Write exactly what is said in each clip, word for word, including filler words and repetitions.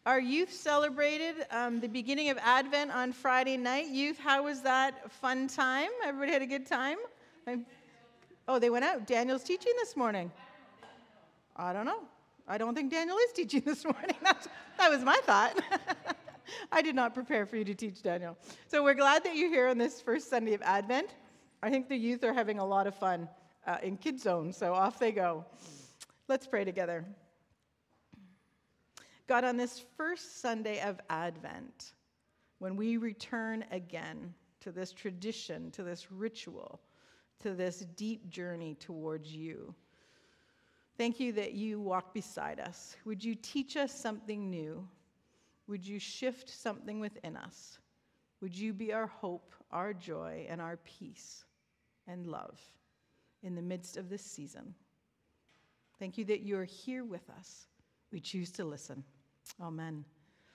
Our youth celebrated um, the beginning of Advent on Friday night. Youth, how was that fun time? Everybody had a good time? I'm, oh, they went out. Daniel's teaching this morning. I don't know. I don't think Daniel is teaching this morning. That's, that was my thought. I did not prepare for you to teach, Daniel. So we're glad that you're here on this first Sunday of Advent. I think the youth are having a lot of fun uh, in Kids Zone, so off they go. Let's pray together. God, on this first Sunday of Advent, when we return again to this tradition, to this ritual, to this deep journey towards you, thank you that you walk beside us. Would you teach us something new? Would you shift something within us? Would you be our hope, our joy, and our peace and love in the midst of this season? Thank you that you're here with us. We choose to listen. Amen.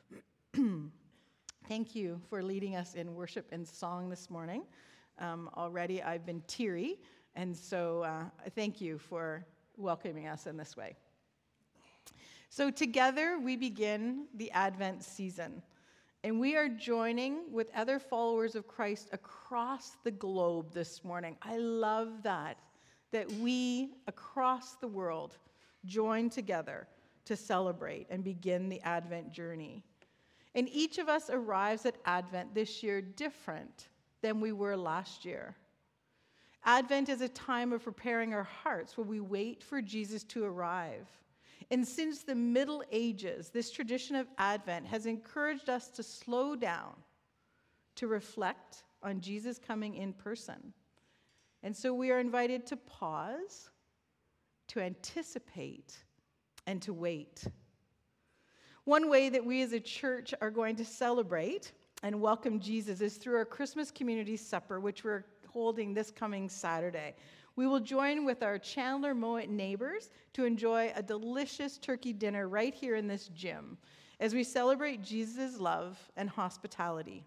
Thank you for leading us in worship and song this morning. Um, already I've been teary, and so uh, thank you for welcoming us in this way. So together we begin the Advent season, and we are joining with other followers of Christ across the globe this morning. I love that, that we across the world join together to celebrate and begin the Advent journey. And each of us arrives at Advent this year different than we were last year. Advent is a time of preparing our hearts where we wait for Jesus to arrive. And since the Middle Ages, this tradition of Advent has encouraged us to slow down, to reflect on Jesus coming in person. And so we are invited to pause, to anticipate, and to wait. One way that we as a church are going to celebrate and welcome Jesus is through our Christmas Community Supper, which we're holding this coming Saturday. We will join with our Chandler Mowat neighbors to enjoy a delicious turkey dinner right here in this gym as we celebrate Jesus' love and hospitality.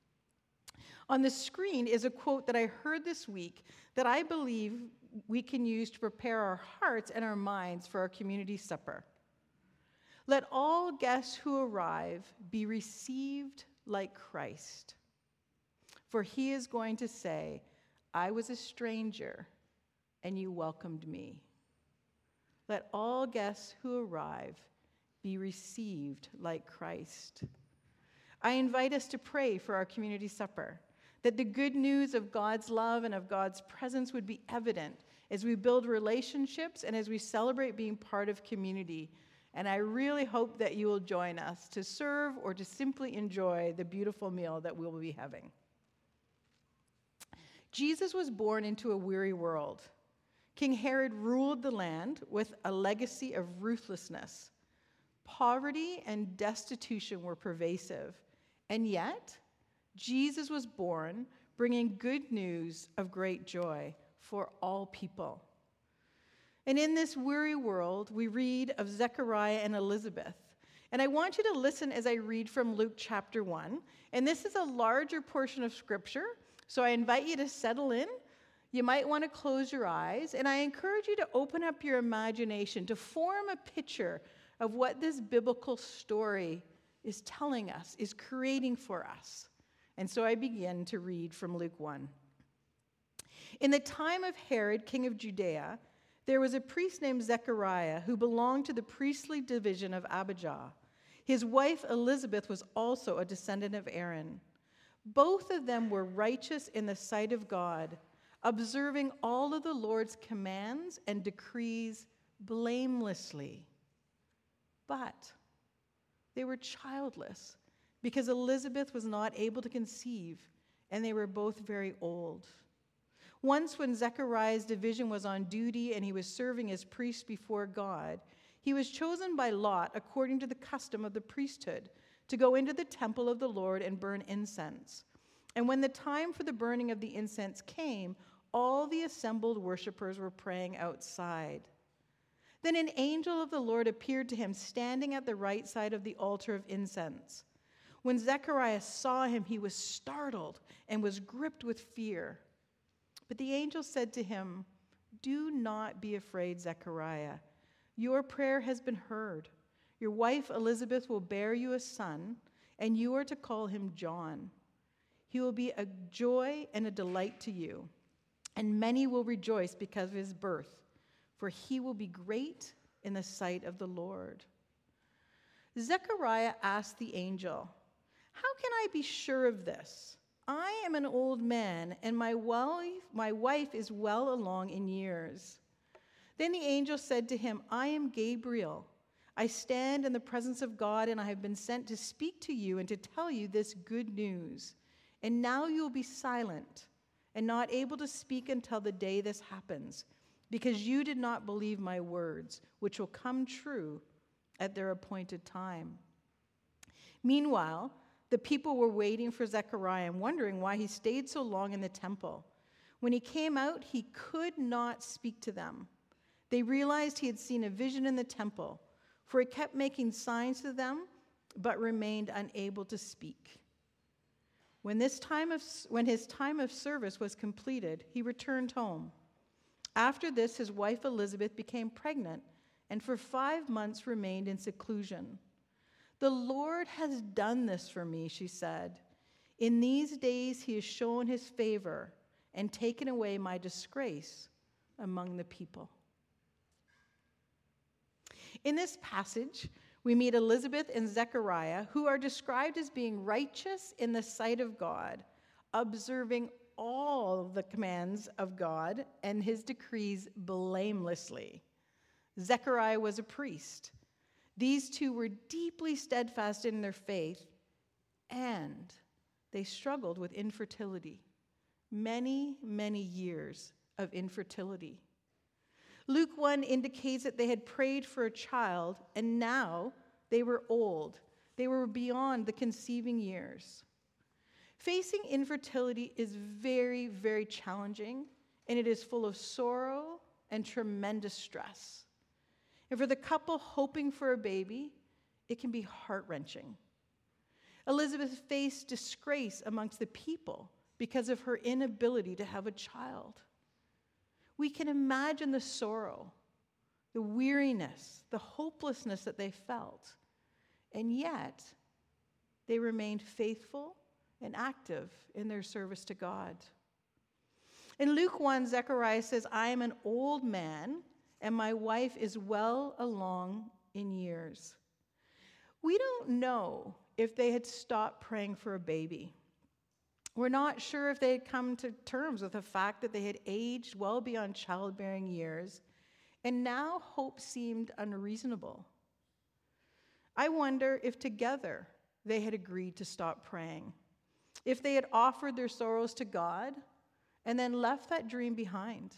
On the screen is a quote that I heard this week that I believe we can use to prepare our hearts and our minds for our community supper. Let all guests who arrive be received like Christ, for he is going to say, I was a stranger, and you welcomed me. Let all guests who arrive be received like Christ. I invite us to pray for our community supper, that the good news of God's love and of God's presence would be evident as we build relationships and as we celebrate being part of community. And I really hope that you will join us to serve or to simply enjoy the beautiful meal that we will be having. Jesus was born into a weary world. King Herod ruled the land with a legacy of ruthlessness. Poverty and destitution were pervasive, and yet Jesus was born, bringing good news of great joy for all people. And in this weary world, we read of Zechariah and Elizabeth. And I want you to listen as I read from Luke chapter one. And this is a larger portion of Scripture, so I invite you to settle in. You might want to close your eyes, and I encourage you to open up your imagination to form a picture of what this biblical story is telling us, is creating for us. And so I begin to read from Luke one. In the time of Herod, king of Judea, there was a priest named Zechariah who belonged to the priestly division of Abijah. His wife Elizabeth was also a descendant of Aaron. Both of them were righteous in the sight of God, observing all of the Lord's commands and decrees blamelessly. But they were childless because Elizabeth was not able to conceive, and they were both very old. Once when Zechariah's division was on duty and he was serving as priest before God, he was chosen by lot according to the custom of the priesthood to go into the temple of the Lord and burn incense. And when the time for the burning of the incense came, all the assembled worshipers were praying outside. Then an angel of the Lord appeared to him standing at the right side of the altar of incense. When Zechariah saw him, he was startled and was gripped with fear. But the angel said to him, "Do not be afraid, Zechariah. Your prayer has been heard. Your wife Elizabeth will bear you a son, and you are to call him John. He will be a joy and a delight to you, and many will rejoice because of his birth, for he will be great in the sight of the Lord." Zechariah asked the angel, "How can I be sure of this? I am an old man, and my wife, my wife is well along in years." Then the angel said to him, "I am Gabriel. I stand in the presence of God, and I have been sent to speak to you and to tell you this good news. And now you will be silent and not able to speak until the day this happens, because you did not believe my words, which will come true at their appointed time." Meanwhile, the people were waiting for Zechariah and wondering why he stayed so long in the temple. When he came out, he could not speak to them. They realized he had seen a vision in the temple, for he kept making signs to them, but remained unable to speak. When, this time of, when his time of service was completed, he returned home. After this, his wife Elizabeth became pregnant, and for five months remained in seclusion. "The Lord has done this for me," she said. "In these days he has shown his favor and taken away my disgrace among the people." In this passage, we meet Elizabeth and Zechariah, who are described as being righteous in the sight of God, observing all the commands of God and his decrees blamelessly. Zechariah was a priest. These two were deeply steadfast in their faith, and they struggled with infertility. Many, many years of infertility. Luke one indicates that they had prayed for a child, and now they were old. They were beyond the conceiving years. Facing infertility is very, very challenging, and it is full of sorrow and tremendous stress. And for the couple hoping for a baby, it can be heart-wrenching. Elizabeth faced disgrace amongst the people because of her inability to have a child. We can imagine the sorrow, the weariness, the hopelessness that they felt, and yet they remained faithful and active in their service to God. In Luke one, Zechariah says, "I am an old man, and my wife is well along in years." We don't know if they had stopped praying for a baby. We're not sure if they had come to terms with the fact that they had aged well beyond childbearing years, and now hope seemed unreasonable. I wonder if together they had agreed to stop praying, if they had offered their sorrows to God and then left that dream behind.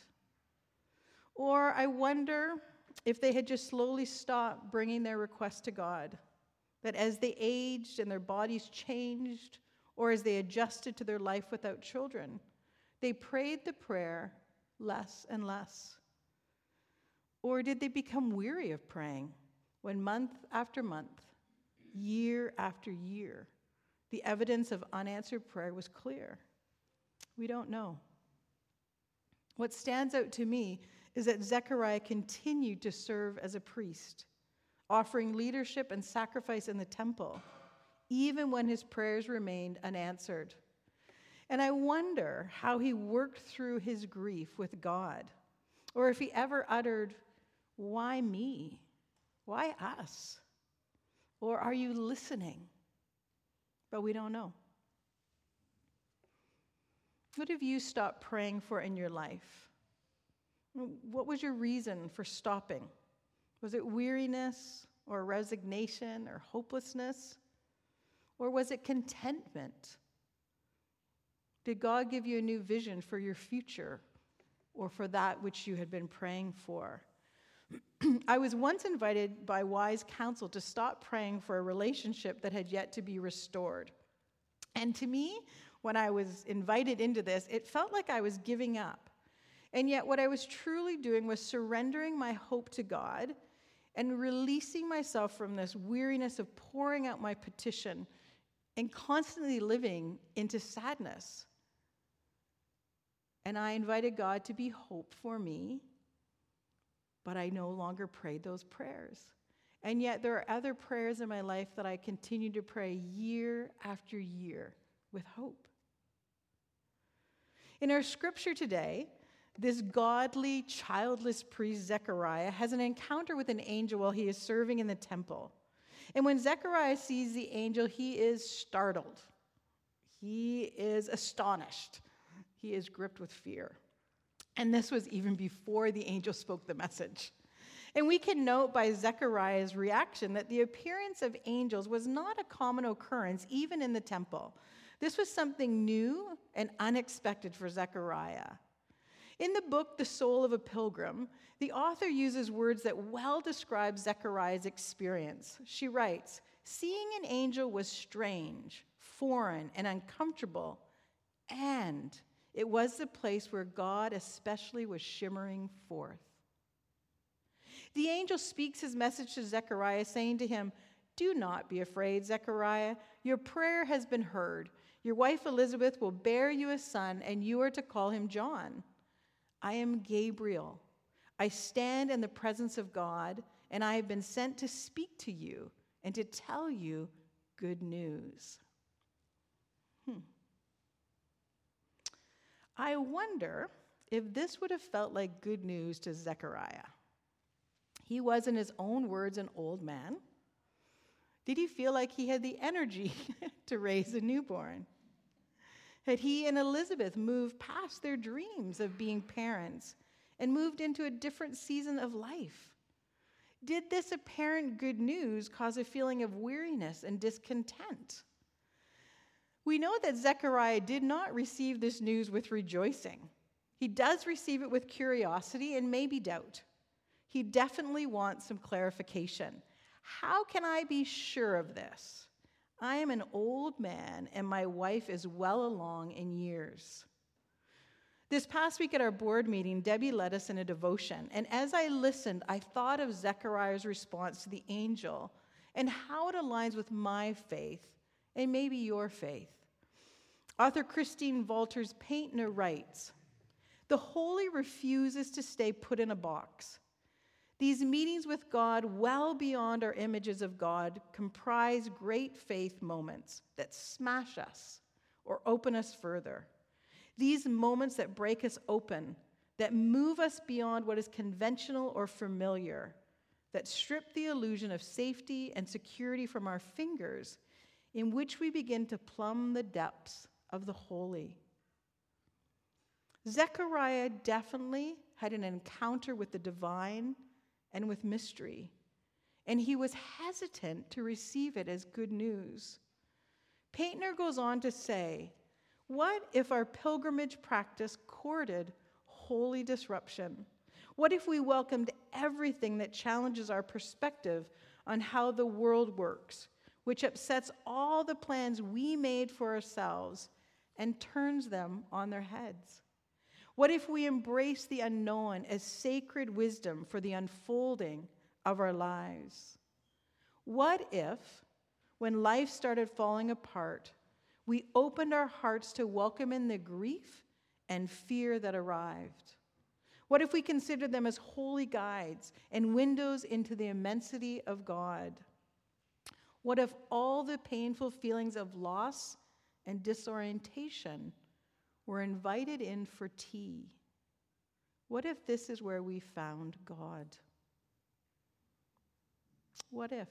Or I wonder if they had just slowly stopped bringing their requests to God, that as they aged and their bodies changed, or as they adjusted to their life without children, they prayed the prayer less and less. Or did they become weary of praying when month after month, year after year, the evidence of unanswered prayer was clear? We don't know. What stands out to me is that Zechariah continued to serve as a priest, offering leadership and sacrifice in the temple, even when his prayers remained unanswered. And I wonder how he worked through his grief with God, or if he ever uttered, "Why me? Why us? Or are you listening?" But we don't know. What have you stopped praying for in your life? What was your reason for stopping? Was it weariness or resignation or hopelessness? Or was it contentment? Did God give you a new vision for your future or for that which you had been praying for? I was once invited by wise counsel to stop praying for a relationship that had yet to be restored. And to me, when I was invited into this, it felt like I was giving up. And yet what I was truly doing was surrendering my hope to God and releasing myself from this weariness of pouring out my petition and constantly living into sadness. And I invited God to be hope for me, but I no longer prayed those prayers. And yet there are other prayers in my life that I continue to pray year after year with hope. In our scripture today, this godly, childless priest Zechariah has an encounter with an angel while he is serving in the temple. And when Zechariah sees the angel, he is startled. He is astonished. He is gripped with fear. And this was even before the angel spoke the message. And we can note by Zechariah's reaction that the appearance of angels was not a common occurrence, even in the temple. This was something new and unexpected for Zechariah. In the book, The Soul of a Pilgrim, the author uses words that well describe Zechariah's experience. She writes, "Seeing an angel was strange, foreign, and uncomfortable, and it was the place where God especially was shimmering forth." The angel speaks his message to Zechariah, saying to him, "Do not be afraid, Zechariah. Your prayer has been heard. Your wife Elizabeth will bear you a son, and you are to call him John. I am Gabriel. I stand in the presence of God, and I have been sent to speak to you and to tell you good news." Hmm. I wonder if this would have felt like good news to Zechariah. He was, in his own words, an old man. Did he feel like he had the energy to raise a newborn? Had he and Elizabeth moved past their dreams of being parents and moved into a different season of life? Did this apparent good news cause a feeling of weariness and discontent? We know that Zechariah did not receive this news with rejoicing. He does receive it with curiosity and maybe doubt. He definitely wants some clarification. How can I be sure of this? I am an old man, and my wife is well along in years. This past week at our board meeting, Debbie led us in a devotion, and as I listened, I thought of Zechariah's response to the angel and how it aligns with my faith and maybe your faith. Author Christine Walters Paintner writes, "The holy refuses to stay put in a box. These meetings with God, well beyond our images of God, comprise great faith moments that smash us or open us further. These moments that break us open, that move us beyond what is conventional or familiar, that strip the illusion of safety and security from our fingers, in which we begin to plumb the depths of the holy." Zechariah definitely had an encounter with the divine and with mystery, and he was hesitant to receive it as good news. Paintner goes on to say, what if our pilgrimage practice courted holy disruption? What if we welcomed everything that challenges our perspective on how the world works, which upsets all the plans we made for ourselves and turns them on their heads? What if we embrace the unknown as sacred wisdom for the unfolding of our lives? What if, when life started falling apart, we opened our hearts to welcome in the grief and fear that arrived? What if we considered them as holy guides and windows into the immensity of God? What if all the painful feelings of loss and disorientation were invited in for tea? What if this is where we found God? What if?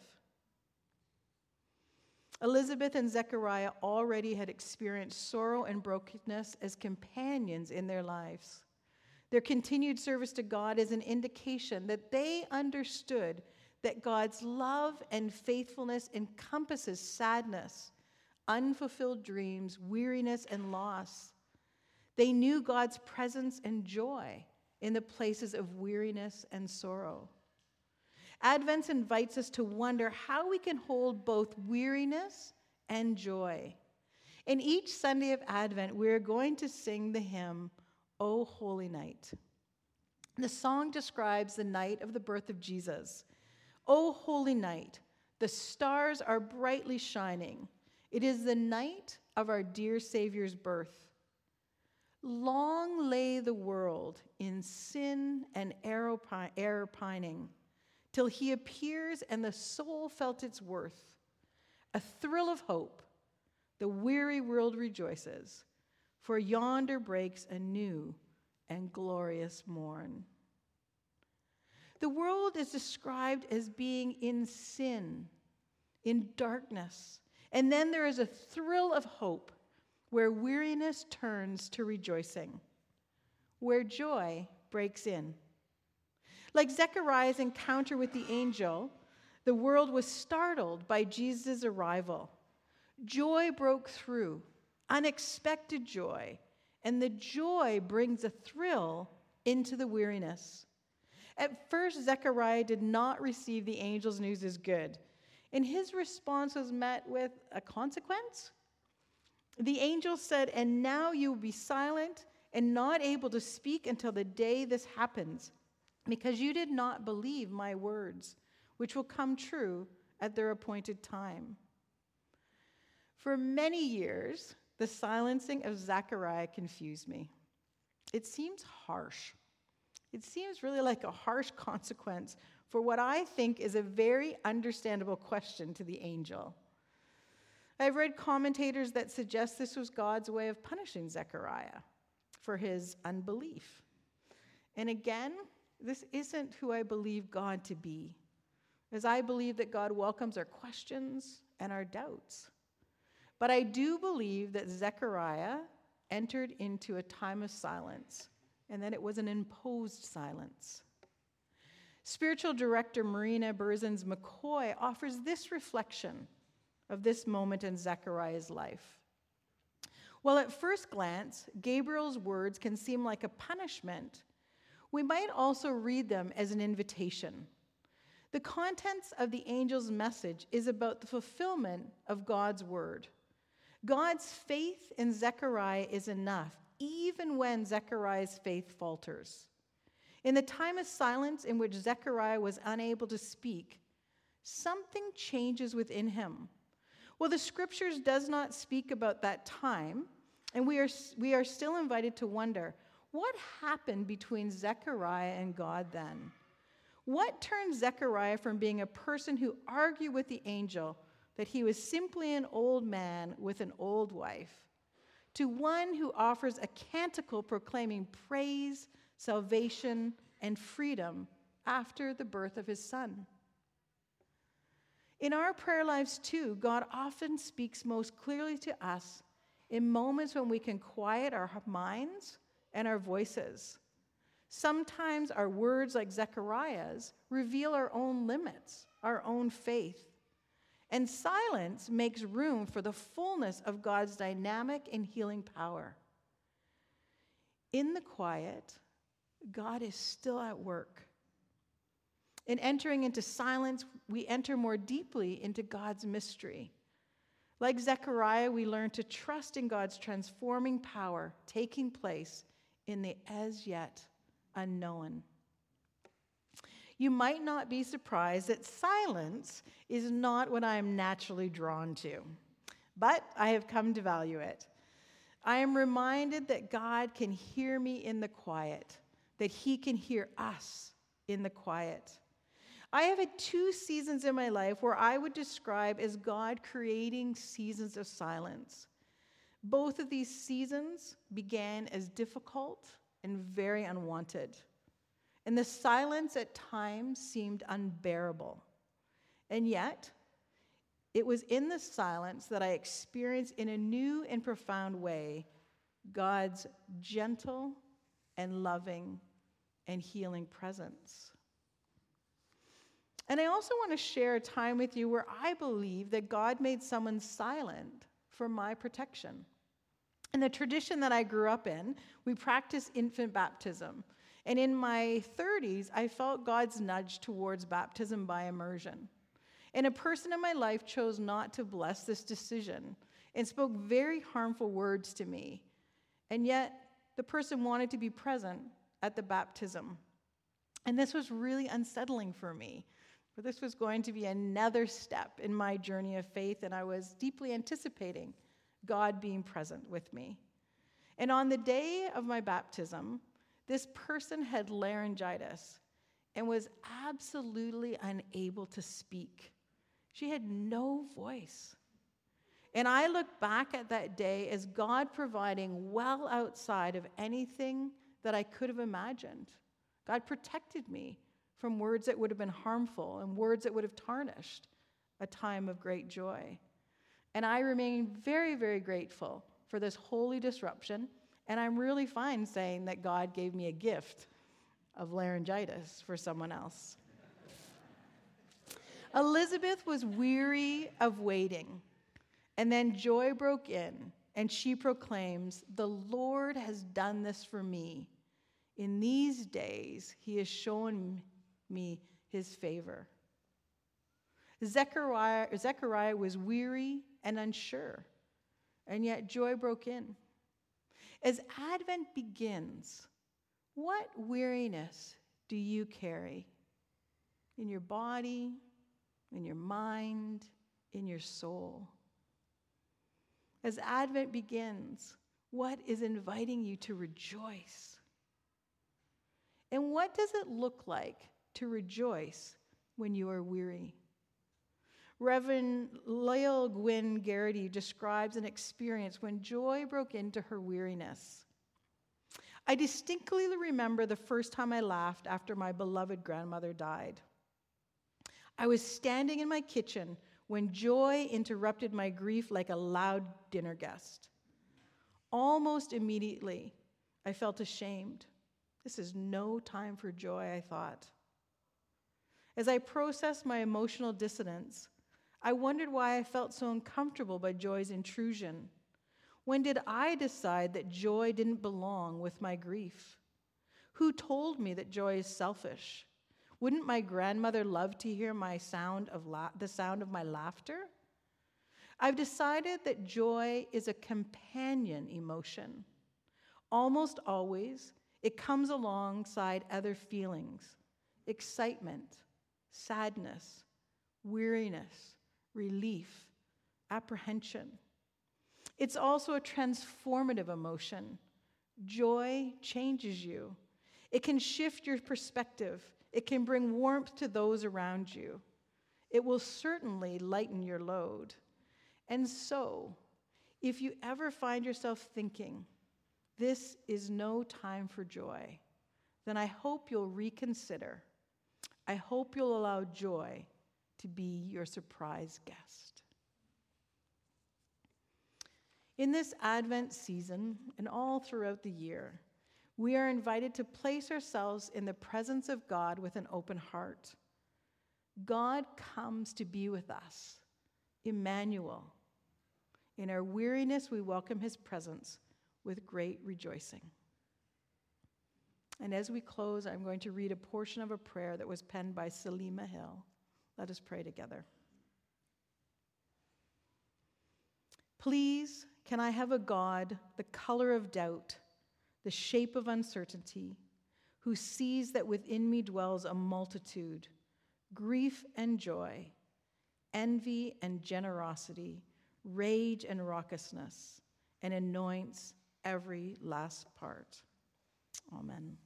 Elizabeth and Zechariah already had experienced sorrow and brokenness as companions in their lives. Their continued service to God is an indication that they understood that God's love and faithfulness encompasses sadness, unfulfilled dreams, weariness, and loss. They knew God's presence and joy in the places of weariness and sorrow. Advent invites us to wonder how we can hold both weariness and joy. In each Sunday of Advent, we're going to sing the hymn, "O Holy Night." The song describes the night of the birth of Jesus. O holy night, the stars are brightly shining. It is the night of our dear Savior's birth. Long lay the world in sin and error pining, till he appears and the soul felt its worth. A thrill of hope, the weary world rejoices, for yonder breaks a new and glorious morn. The world is described as being in sin, in darkness, and then there is a thrill of hope where weariness turns to rejoicing, where joy breaks in. Like Zechariah's encounter with the angel, the world was startled by Jesus' arrival. Joy broke through, unexpected joy, and the joy brings a thrill into the weariness. At first, Zechariah did not receive the angel's news as good, and his response was met with a consequence. The angel said, "And now you will be silent and not able to speak until the day this happens, because you did not believe my words, which will come true at their appointed time." For many years, the silencing of Zechariah confused me. It seems harsh. It seems really like a harsh consequence for what I think is a very understandable question to the angel. I've read commentators that suggest this was God's way of punishing Zechariah for his unbelief. And again, this isn't who I believe God to be, as I believe that God welcomes our questions and our doubts. But I do believe that Zechariah entered into a time of silence, and that it was an imposed silence. Spiritual director Marina Berzins McCoy offers this reflection of this moment in Zechariah's life. While at first glance, Gabriel's words can seem like a punishment, we might also read them as an invitation. The contents of the angel's message is about the fulfillment of God's word. God's faith in Zechariah is enough, even when Zechariah's faith falters. In the time of silence in which Zechariah was unable to speak, something changes within him. Well, the scriptures does not speak about that time, and we are, we are still invited to wonder, what happened between Zechariah and God then? What turned Zechariah from being a person who argued with the angel that he was simply an old man with an old wife, to one who offers a canticle proclaiming praise, salvation, and freedom after the birth of his son? In our prayer lives too, God often speaks most clearly to us in moments when we can quiet our minds and our voices. Sometimes our words, like Zechariah's, reveal our own limits, our own faith. And silence makes room for the fullness of God's dynamic and healing power. In the quiet, God is still at work. In entering into silence, we enter more deeply into God's mystery. Like Zechariah, we learn to trust in God's transforming power taking place in the as yet unknown. You might not be surprised that silence is not what I am naturally drawn to, but I have come to value it. I am reminded that God can hear me in the quiet, that he can hear us in the quiet. I have had two seasons in my life where I would describe as God creating seasons of silence. Both of these seasons began as difficult and very unwanted. And the silence at times seemed unbearable. And yet, it was in the silence that I experienced in a new and profound way God's gentle and loving and healing presence. And I also want to share a time with you where I believe that God made someone silent for my protection. In the tradition that I grew up in, we practice infant baptism. And in my thirties, I felt God's nudge towards baptism by immersion. And a person in my life chose not to bless this decision and spoke very harmful words to me. And yet, the person wanted to be present at the baptism. And this was really unsettling for me, for this was going to be another step in my journey of faith, and I was deeply anticipating God being present with me. And on the day of my baptism, this person had laryngitis, and was absolutely unable to speak. She had no voice. And I look back at that day as God providing well outside of anything that I could have imagined. God protected me from words that would have been harmful and words that would have tarnished a time of great joy. And I remain very, very grateful for this holy disruption. And I'm really fine saying that God gave me a gift of laryngitis for someone else. Elizabeth was weary of waiting. And then joy broke in, and she proclaims, "The Lord has done this for me. In these days, he has shown me his favor." Zechariah, Zechariah was weary and unsure, and yet joy broke in. As Advent begins, what weariness do you carry in your body, in your mind, in your soul? As Advent begins, what is inviting you to rejoice? And what does it look like to rejoice when you are weary? Reverend Lael Gwyn Garrity describes an experience when joy broke into her weariness. "I distinctly remember the first time I laughed after my beloved grandmother died. I was standing in my kitchen when joy interrupted my grief like a loud dinner guest. Almost immediately, I felt ashamed. This is no time for joy, I thought. As I processed my emotional dissonance, I wondered why I felt so uncomfortable by joy's intrusion. When did I decide that joy didn't belong with my grief? Who told me that joy is selfish? Wouldn't my grandmother love to hear my sound of la- the sound of my laughter? I've decided that joy is a companion emotion. Almost always, it comes alongside other feelings: excitement, sadness, weariness, relief, apprehension. It's also a transformative emotion. Joy changes you. It can shift your perspective. It can bring warmth to those around you. It will certainly lighten your load. And so, if you ever find yourself thinking, this is no time for joy, then I hope you'll reconsider. I hope you'll allow joy to be your surprise guest. In this Advent season and all throughout the year, we are invited to place ourselves in the presence of God with an open heart. God comes to be with us, Emmanuel. In our weariness, we welcome his presence with great rejoicing. And as we close, I'm going to read a portion of a prayer that was penned by Selima Hill. Let us pray together. Please, can I have a God, the color of doubt, the shape of uncertainty, who sees that within me dwells a multitude, grief and joy, envy and generosity, rage and raucousness, and anoints every last part. Amen.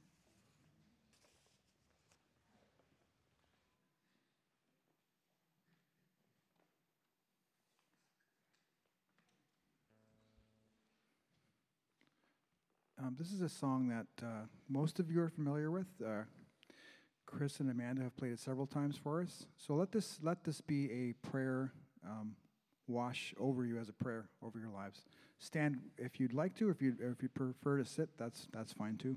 Um, this is a song that uh, most of you are familiar with. Uh, Chris and Amanda have played it several times for us. So let this let this be a prayer um, wash over you as a prayer over your lives. Stand if you'd like to. If you if you prefer to sit, that's that's fine too.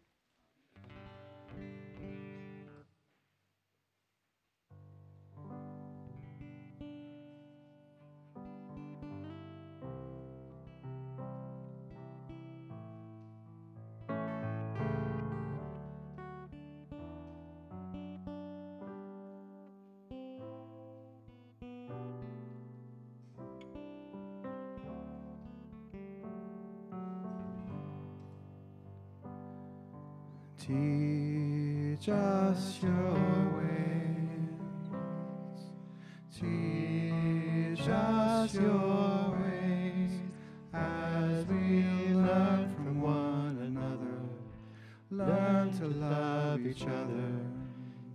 Teach us your ways. Teach us your ways as we learn from one another. Learn to love each other.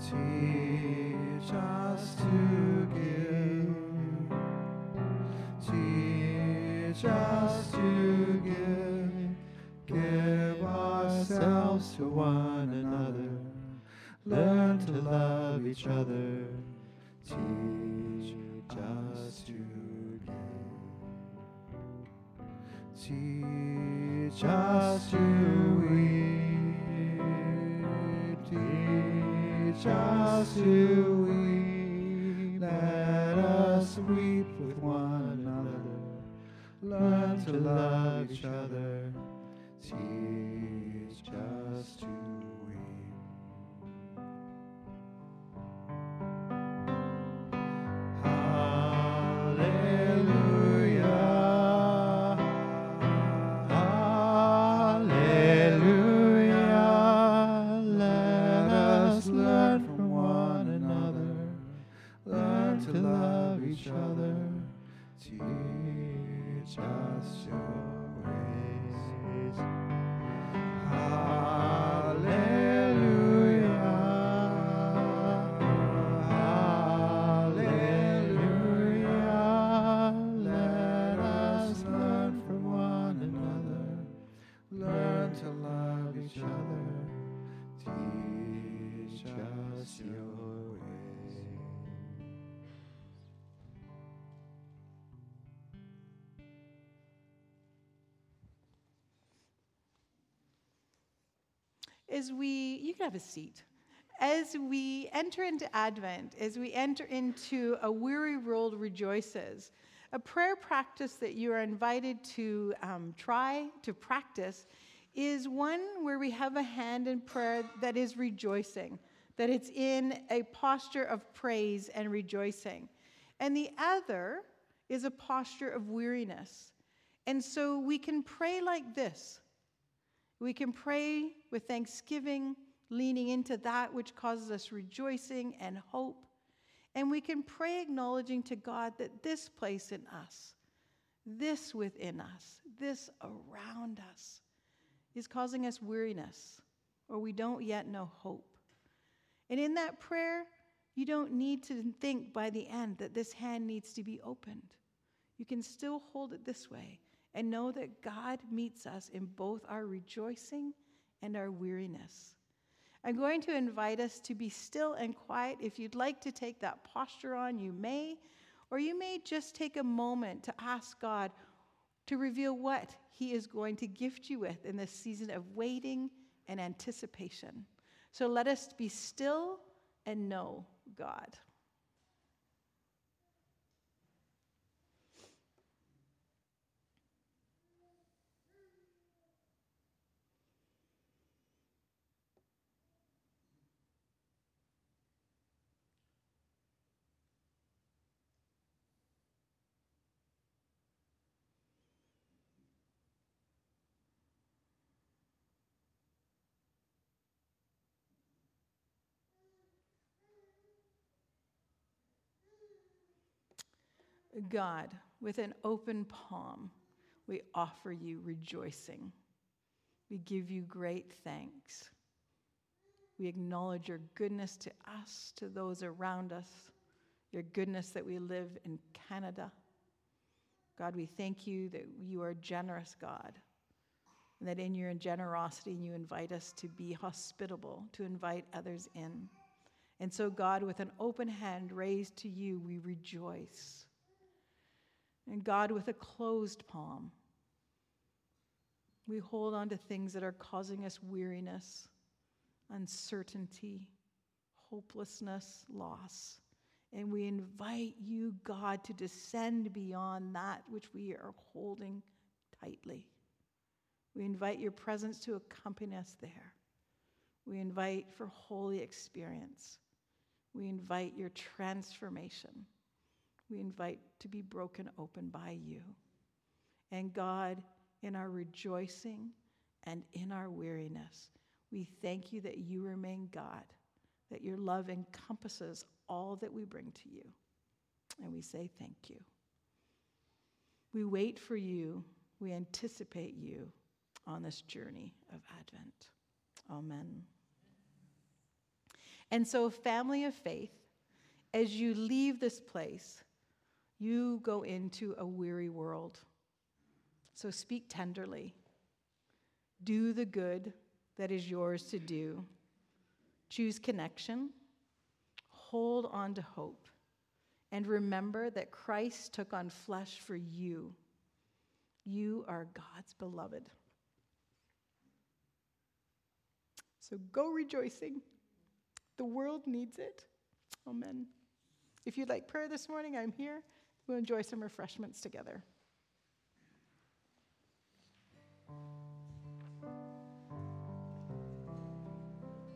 Teach us to give. Teach us to give. Give ourselves to one another. Learn to love each other. Teach us to give. Teach us to weep. Teach us to weep. Let us weep with one another. Learn to love each other. Teach us to weep. Hallelujah. Hallelujah. Let us learn from one another. Learn to love each other. Teach us your ways. Hallelujah. Hallelujah. Let us learn from one another. Learn to love each other. Teach us your ways. As we, you can have a seat. As we enter into Advent, as we enter into A Weary World Rejoices, a prayer practice that you are invited to um, try to practice is one where we have a hand in prayer that is rejoicing, that it's in a posture of praise and rejoicing. And the other is a posture of weariness. And so we can pray like this. We can pray with thanksgiving, leaning into that which causes us rejoicing and hope. And we can pray acknowledging to God that this place in us, this within us, this around us is causing us weariness, or we don't yet know hope. And in that prayer, you don't need to think by the end that this hand needs to be opened. You can still hold it this way and know that God meets us in both our rejoicing and our weariness. I'm going to invite us to be still and quiet. If you'd like to take that posture on, you may, or you may just take a moment to ask God to reveal what He is going to gift you with in this season of waiting and anticipation. So let us be still and know God. God, with an open palm, we offer you rejoicing. We give you great thanks. We acknowledge your goodness to us, to those around us, your goodness that we live in Canada. God, we thank you that you are a generous God, and that in your generosity you invite us to be hospitable, to invite others in. And so, God, with an open hand raised to you, we rejoice. And God, with a closed palm, we hold on to things that are causing us weariness, uncertainty, hopelessness, loss. And we invite you, God, to descend beyond that which we are holding tightly. We invite your presence to accompany us there. We invite for holy experience. We invite your transformation. We invite to be broken open by you. And God, in our rejoicing and in our weariness, we thank you that you remain God, that your love encompasses all that we bring to you. And we say thank you. We wait for you. We anticipate you on this journey of Advent. Amen. And so, family of faith, as you leave this place, you go into a weary world. So speak tenderly. Do the good that is yours to do. Choose connection. Hold on to hope. And remember that Christ took on flesh for you. You are God's beloved. So go rejoicing. The world needs it. Amen. If you'd like prayer this morning, I'm here. We'll enjoy some refreshments together.